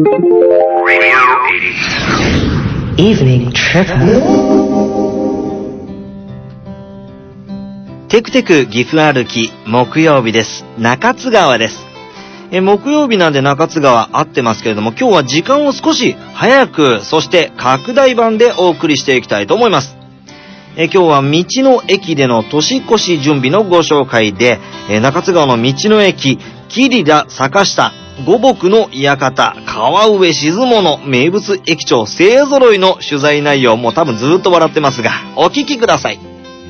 Evening Trip。テクテク岐阜歩き木曜日です。中津川です。木曜日なんで中津川合ってますけれども、今日は時間を少し早く、そして拡大版でお送りしていきたいと思います。今日は道の駅での年越し準備のご紹介で、中津川の道の駅、桐田坂下、五木の館、川上静物、名物駅長勢揃いの取材内容、もう多分ずっと笑ってますが、お聞きください。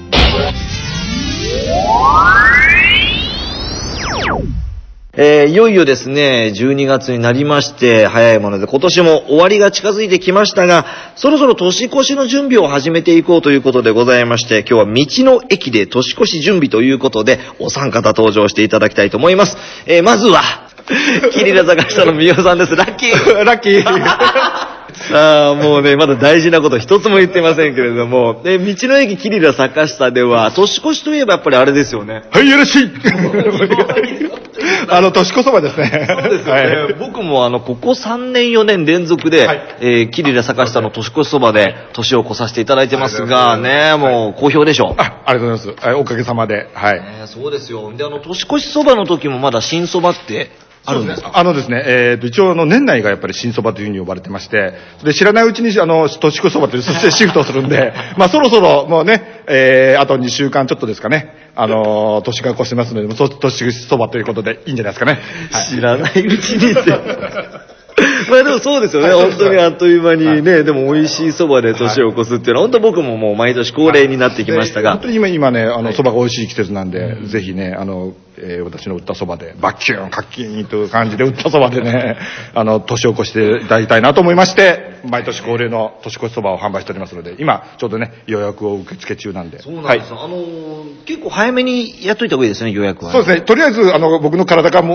いよいよですね、12月になりまして、早いもので今年も終わりが近づいてきましたが、そろそろ年越しの準備を始めていこうということでございまして、今日は道の駅で年越し準備ということで、お三方登場していただきたいと思います。まずは、桐田坂下の三代さんです。ラッキーラッキーさあ、もうね、まだ大事なこと一つも言ってませんけれども、道の駅桐田坂下では、年越しといえばやっぱりあれですよね。 はい、よろしい年越そばですね。 そうですよね。はい、僕もここ3年4年連続で、はい、桐田坂下の年越しそばで年を越させていただいてますが、ね、もう好評でしょう。 ありがとうございます。おかげさまで。はい。 そうですよ。で、年越しそばの時もまだ新そばってあるんですか？ ですね、一応年内がやっぱり新そばというふうに呼ばれてまして、で、知らないうちに年越しそばというそしてシフトするんで、まあそろそろもうね、あと2週間ちょっとですかね、年が越してますので、年越しそばということでいいんじゃないですかね。 はい、知らないうちにって。まあでもそうですよね。本当にあっという間にね、でも美味しいそばで年を越すっていうのは、本当僕ももう毎年恒例になってきましたが。 本当に今ね、そばが美味しい季節なんで、ぜひね、私の売ったそばで、バッキューン、カッキーンという感じで売ったそばでね、年を越していただきたいなと思いまして、毎年恒例の年越しそばを販売しておりますので、今、ちょうどね、予約を受付中なんで。 そうなんですよ。はい、結構早めにやっといた方がいいですね、予約は。 そうですね。とりあえず、僕の体が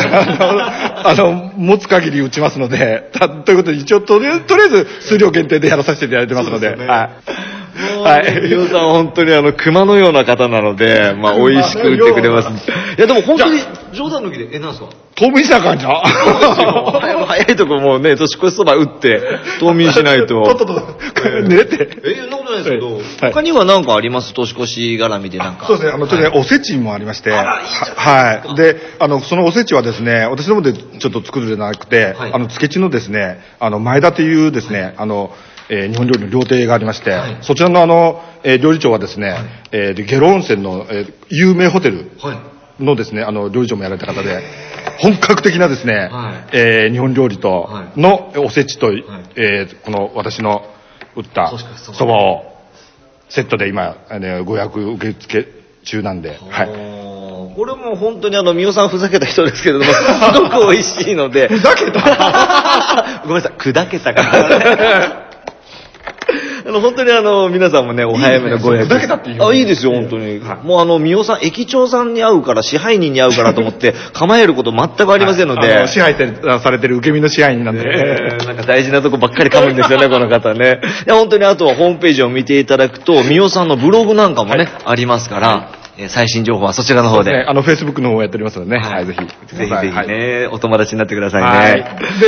持つ限り打ちますので、ということで、一応、とりあえず、数量限定でやらさせていただいてますので、ね、はい。 はい。皆さん本当に熊のような方なので、まあ、美味しく売ってくれます。いや、でも本当に冗談抜きで、なんですか？ 冬眠したらあかんじゃん。 早いとこもうね、年越しそば打って、冬眠しないと。 寝れて。 そんなことないですけど、他には何かあります？年越し絡みでなんか。 そうですね、ちょっとね、おせちもありまして。はい。で、そのおせちはですね、私の方でちょっと作るじゃなくて、漬地のですね、前田というですね、日本料理の料亭がありまして、そちらの料理長はですね、下呂温泉の有名ホテルのですね、料理長もやられた方で、本格的なですね、日本料理とのおせちと、この私の打ったそばをセットで今、ご予約受付中なんで、はい。 これも本当に三代さんふざけた人ですけれども、すごく美味しいので。 ふざけたごめんなさい、砕けたからね。本当に皆さんもね、お早めのご予約。いいですよ、本当に。もう三代さん、駅長さんに会うから、支配人に会うからと思って、構えること全くありませんので。 支配されてる受け身の支配人なんで。 なんか大事なとこばっかり噛むんですよね、この方ね。いや、本当にあとはホームページを見ていただくと、三代さんのブログなんかもね、ありますから、最新情報はそちらの方で。 Facebook の方をやっておりますのでね。はい、ぜひ。 ぜひね、お友達になってくださいね。 はい。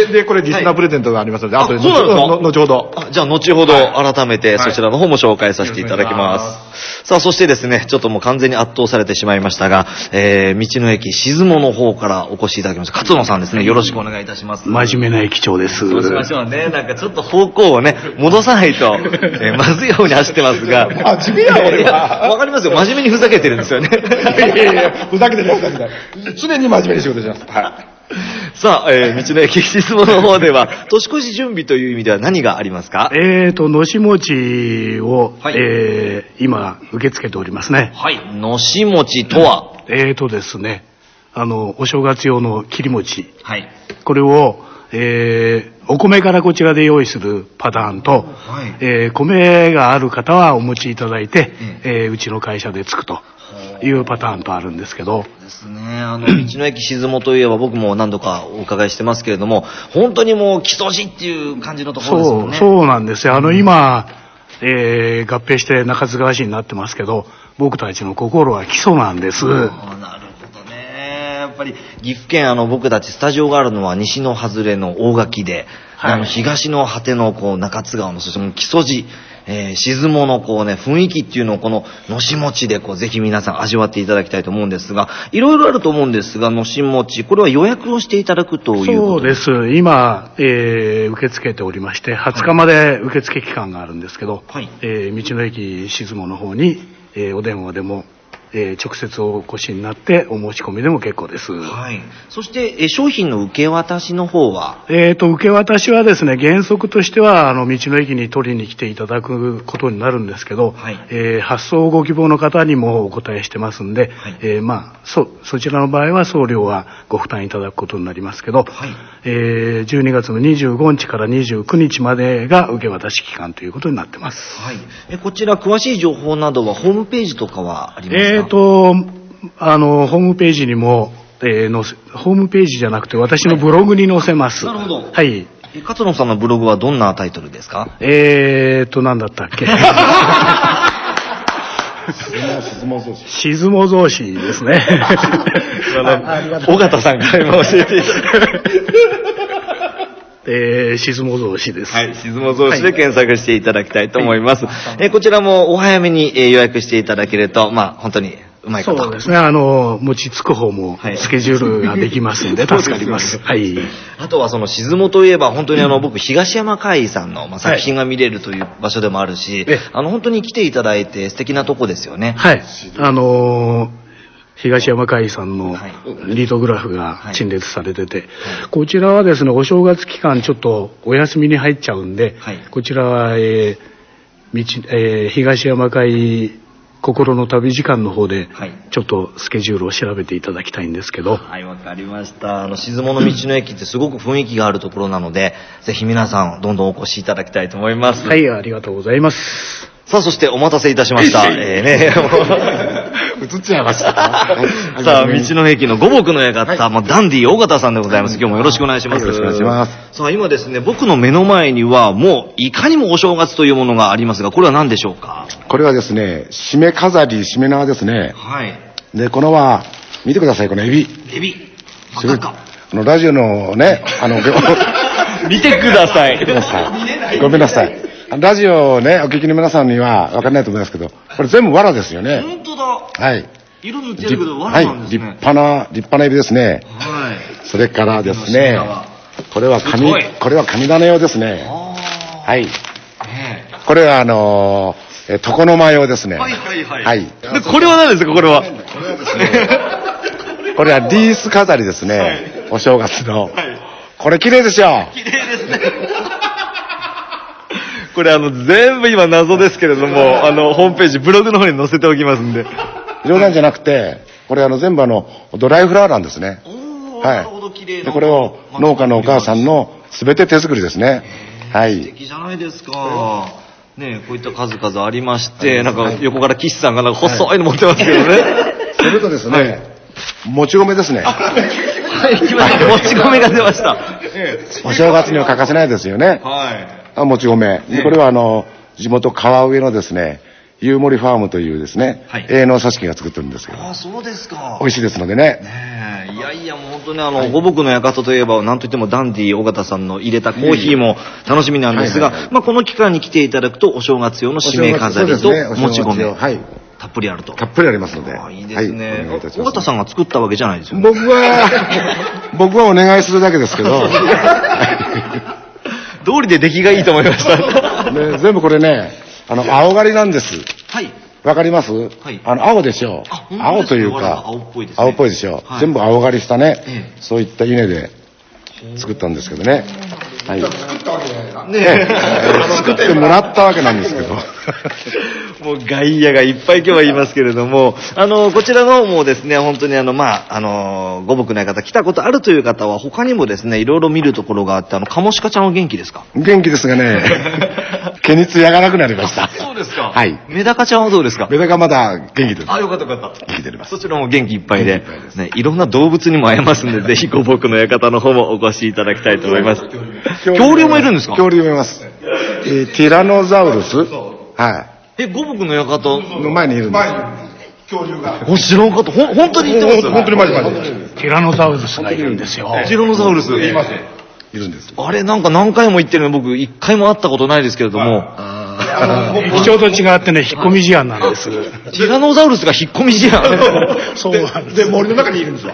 で、これリスナープレゼントがありますので、後で、後ほど。 じゃあ、後ほど改めてそちらの方も紹介させていただきます。さあ、そしてですね、ちょっともう完全に圧倒されてしまいましたが、道の駅静物の方からお越しいただきました。勝野さんですね、よろしくお願いいたします。 真面目な駅長です。 そうしましょうね。なんかちょっと方向をね、戻さないと、まずいように走ってますが。 真面目や、俺は。 わかりますよ。真面目にふざけてるんですよね。 いや、ふざけてない、ふざけてない。常に真面目に仕事します。はい。 さあ、道の駅静物の方では、年越し準備という意味では何がありますか？ のし餅を、今、受け付けておりますね。 はい。のし餅とは？ ですね、お正月用の切り餅。 はい。 これを、お米からこちらで用意するパターンと、米がある方はお持ちいただいて、うちの会社でつくというパターンとあるんですけど。 ですね。道の駅静物といえば僕も何度かお伺いしてますけれども、本当にもう木曽路っていう感じのところですもんね。 そうなんですよ。今、合併して中津川市になってますけど、僕たちの心は木曽なんです。 なるほどね。 ぱり岐阜県僕たちスタジオがあるのは西の外れの大垣で、東の果ての中津川のそして木曽路、静茂の雰囲気っていうのをこののし餅でぜひ皆さん味わっていただきたいと思うんですが、いろいろあると思うんですが、のし餅、これは予約をしていただくということですか？ そうです。今、受け付けておりまして、20日まで受付期間があるんですけど、道の駅静茂の方に、お電話でも、直接お越しになってお申し込みでも結構です。 そして、商品の受け渡しの方は受け渡しはですね、原則としては道の駅に取りに来ていただくことになるんですけど、発送ご希望の方にもお答えしてますんで、そちらの場合は送料はご負担いただくことになりますけど、12月の25日から29日までが受け渡し期間ということになってます。 こちら詳しい情報などはホームページとかはありますか？ ホームページにも、ホームページじゃなくて私のブログに載せます。 なるほど。勝野さんのブログはどんなタイトルですか？ 何だったっけ静茂増資ですね。 尾形さんから今教えていただいて。 静茂増資です。 静茂増資で検索していただきたいと思います。こちらもお早めに予約していただけると、本当にうまいこと。 そうですね。餅つく方もスケジュールができますんで助かります。 あとはその静茂といえば本当に僕東山海さんの作品が見れるという場所でもあるし、本当に来ていただいて素敵なとこですよね。 東山海さんのリトグラフが陳列されてて、こちらはですね、お正月期間ちょっとお休みに入っちゃうんで、こちらは、東山海心の旅時間の方でちょっとスケジュールを調べていただきたいんですけど。 わかりました。静茂の道の駅ってすごく雰囲気があるところなので、ぜひ皆さんどんどんお越しいただきたいと思います。 ありがとうございます。 さあ、そしてお待たせいたしました。 映っちゃいました。 さあ、道の駅の五目の館、ダンディ尾形さんでございます。今日もよろしくお願いします。 よろしくお願いします。 さあ、今ですね、僕の目の前にはもういかにもお正月というものがありますが、これは何でしょうか？ これはですね、締め飾り、締め縄ですね。で、このは、見てください、このエビ。ラジオのね、 見てください。 ごめんなさい。ラジオをね、お聞きの皆さんには分からないと思いますけど、これ全部藁ですよね。 本当だ。色塗ってるけど藁なんですね。 立派なエビですね。それからですね、これは神種用ですね。これは床の間用ですね。 で、これは何ですか、これは。 これはリース飾りですね。お正月の。これ綺麗でしょ。 綺麗ですね。これ全部今謎ですけれども、ホームページ、ブログの方に載せておきますんで。 冗談じゃなくて、これ全部ドライフラワーなんですね。 なるほど、綺麗な。 これを農家のお母さんの全て手作りですね。 素敵じゃないですか。ね、こういった数々ありまして、なんか横から岸さんがなんか細いの持ってますけどね。 それとですね、もち米ですね。 来ました。もち米が出ました。 お正月には欠かせないですよね。もち米。これは地元川上のですね、ゆうもりファームというですね、営農組織が作ってるんですけど。 そうですか。 美味しいですのでね。 いやもう本当に五目の館といえば、なんといってもダンディ尾形さんの入れたコーヒーも楽しみなんですが、この期間に来ていただくと、お正月用の締め飾りともち米。たっぷりあると。 たっぷりありますので。 いいですね。尾形さんが作ったわけじゃないですよね。 僕はお願いするだけですけど。 道理で出来がいいと思いました。 全部これね、青狩りなんです。わかります？青でしょ。青というか、青っぽいでしょ。全部青狩りしたね、そういった稲で作ったんですけどね。作ったわけじゃないね。作ってもらったわけなんですけど。 もう外野がいっぱい今日は言いますけれども、こちらのもうですね、本当に五目の館来たことあるという方は他にもですね、いろいろ見るところがあって、カモシカちゃんは元気ですか？ 元気ですがね、毛に艶がなくなりました。 そうですか。メダカちゃんはどうですか？ メダカまだ元気です。 よかったよかった。 元気出ます。 そちらも元気いっぱいで、いろんな動物にも会えますんで、ぜひ五目の館の方もお越しいただきたいと思います。恐竜もいるんですか？ 恐竜もいます。ティラノザウルス。 五目の館の前にいるんです。 恐竜が。 知らんかった。本当に言ってます。 本当にマジ。 ティラノサウルスがいるんですよ。 ティラノサウルス。 います。いるんです。 あれなんか何回も言ってるの僕一回も会ったことないですけれども。 ちょうど違ってね、引っ込み思案なんです。 ティラノサウルスが引っ込み思案。 そうなんです。 で、森の中にいるんですよ。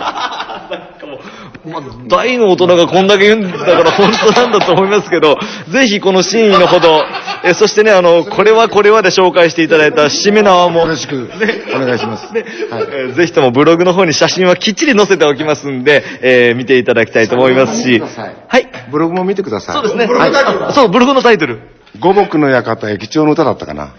大の大人がこんだけ言うんだから本当なんだと思いますけど、ぜひこの真意のほど、そしてね、これはで紹介していただいたしめ縄も、 よろしくお願いします。 ね、ぜひともブログの方に写真はきっちり載せておきますんで、見ていただきたいと思いますし、はい。 ブログも見てください。 そうですね。そう、ブログのタイトル。 五木の館駅長の歌だったかな。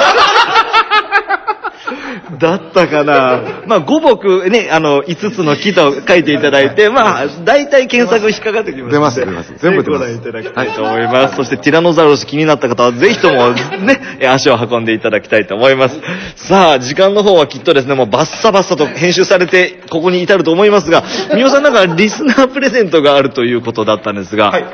だったかな。まあ、五木ね、5つの木と書いていただいて、まあ、大体検索引っかかってきますので。 出ます。全部出ます。 ご覧いただきたいと思います。そして、ティラノザウルス気になった方は、ぜひともね、足を運んでいただきたいと思います。さあ、時間の方はきっとですね、もうバッサバッサと編集されて、ここに至ると思いますが、みおさんなんかリスナープレゼントがあるということだったんですが、 はい、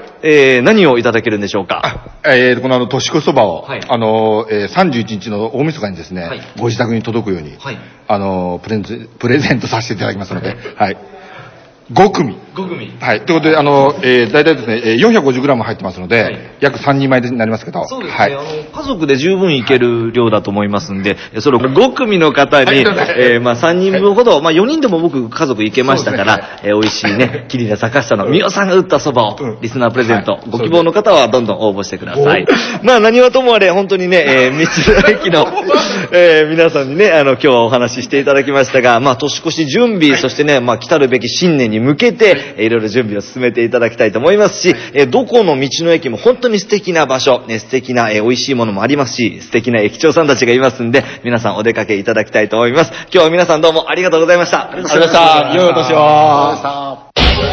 何をいただけるんでしょうか。 この年越しそばを、 はい、 31日の大晦日にですね、 はい、 ご自宅に届くように、 はい、 プレゼントさせていただきますので、はい。5組。 5組。 はい。ということで、大体ですね、450g 入ってますので、はい、約3人前になりますけど。 そうですね。 はい、 家族で十分いける量だと思いますんで、それを5組の方に、まあ3人分ほど、まあ4人でも僕家族いけましたから、美味しいね、きりな坂下のみおさんが打ったそばを、リスナープレゼント、ご希望の方はどんどん応募してください。まあ何はともあれ、本当にね、道の駅の、皆さんにね、今日はお話ししていただきましたが、まあ年越し準備、そしてね、まあ来たるべき新年に向けて、いろいろ準備を進めていただきたいと思いますし、どこの道の駅も本当に素敵な場所、素敵な美味しいものもありますし、素敵な駅長さんたちがいますんで、皆さんお出かけいただきたいと思います。今日は皆さんどうもありがとうございました。 ありがとうございました。良いお年を。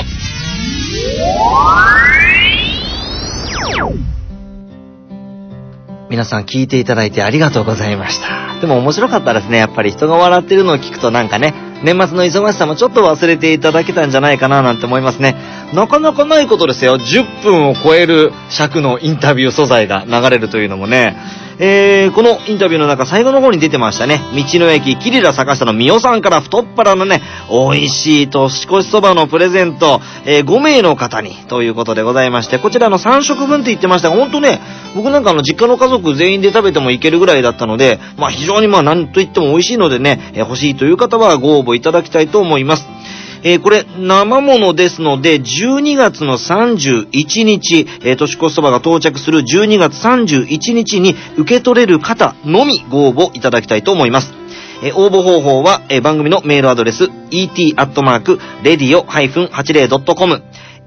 皆さん聞いていただいてありがとうございました。でも面白かったですね。やっぱり人が笑ってるのを聞くとなんかね、年末の忙しさもちょっと忘れていただけたんじゃないかななんて思いますね。なかなかないことですよ。10分を超える尺のインタビュー素材が流れるというのもね。このインタビューの中最後の方に出てましたね。道の駅キリラ坂下のみおさんから太っ腹のね、美味しい年越しそばのプレゼント、5名の方にということでございまして、こちらの3食分って言ってましたが、ほんとね、僕なんか実家の家族全員で食べてもいけるぐらいだったので、まあ非常にまあ何と言っても美味しいのでね、欲しいという方はご応募いただきたいと思います。これ生ものですので、12月の31日、年越しそばが到着する12月31日に受け取れる方のみご応募いただきたいと思います。応募方法は、番組のメールアドレス et@radio-80.com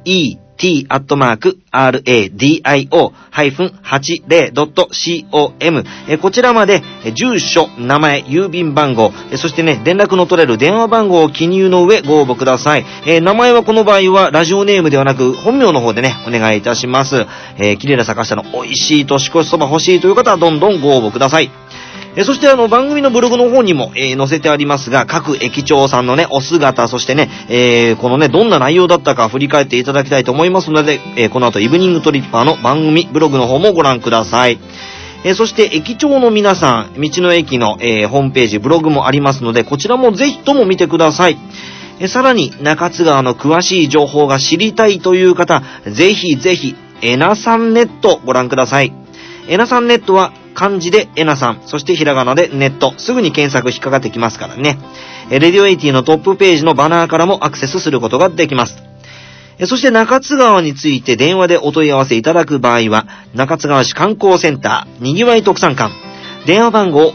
et@radio-80.com こちらまで住所、名前、郵便番号、そしてね、連絡の取れる電話番号を記入の上ご応募ください。名前はこの場合はラジオネームではなく本名の方でね、お願いいたします。きれいな坂下の美味しい年越しそば欲しいという方はどんどんご応募ください。そして番組のブログの方にも、載せてありますが、各駅長さんのね、お姿、そしてね、このね、どんな内容だったか振り返っていただきたいと思いますので、この後イブニングトリッパーの番組ブログの方もご覧ください。そして駅長の皆さん、道の駅の、ホームページ、ブログもありますので、こちらもぜひとも見てください。さらに、中津川の詳しい情報が知りたいという方、ぜひぜひ、えなさんネットご覧ください。えなさんネットは、漢字でえなさん、そしてひらがなでネット、すぐに検索引っかかってきますからね。レディオ80のトップページのバナーからもアクセスすることができます。そして中津川について電話でお問い合わせいただく場合は、中津川市観光センター、にぎわい特産館、電話番号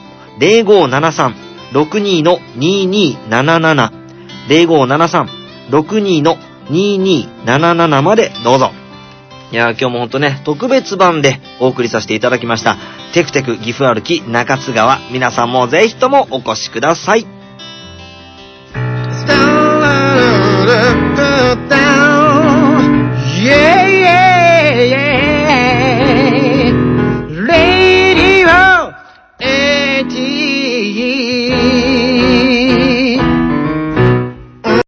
0573-62-2277、0573-62-2277 までどうぞ。いや、今日もほんとね、特別版でお送りさせていただきました。テクテク岐阜歩き中津川、皆さんもぜひともお越しください。